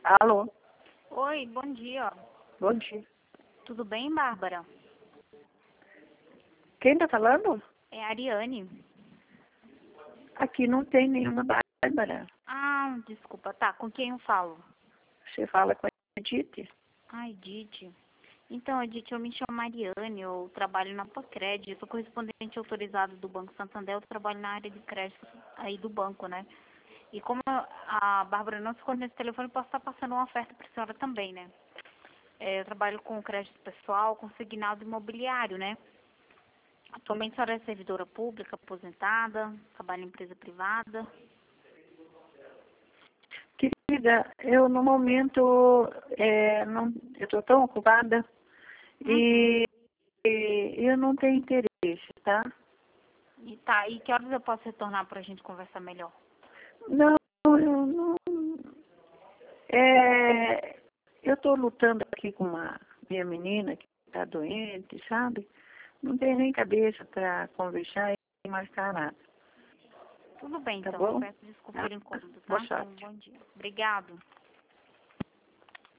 Alô, Oi, bom dia. bom dia. Tudo bem, Bárbara? Quem tá falando? É a Ariane. Aqui não tem nenhuma Bárbara. Ah, desculpa. Tá, com quem eu falo? Você fala com a Edith? Ai, Edith. Então, Edith, eu me chamo Ariane, eu trabalho na Pacred, eu sou correspondente autorizado do Banco Santander, eu trabalho na área de crédito aí do banco, né? E como a Bárbara não ficou nesse telefone, eu posso estar passando uma oferta para a senhora também, né? Eu trabalho com crédito pessoal, consignado imobiliário, né? Atualmente a senhora é servidora pública, aposentada, trabalha em empresa privada. Querida, eu no momento, não, eu estou tão ocupada Uhum. e eu não tenho interesse, tá? E tá, e que horas eu posso retornar para a gente conversar melhor? Não, eu não. Eu estou lutando aqui com uma minha menina que está doente, sabe? Não tenho nem cabeça para conversar e marcar nada, Tudo bem, tá então. Eu bom? peço desculpa pelo incômodo, Boa tá? Então, sorte. bom dia. Obrigado.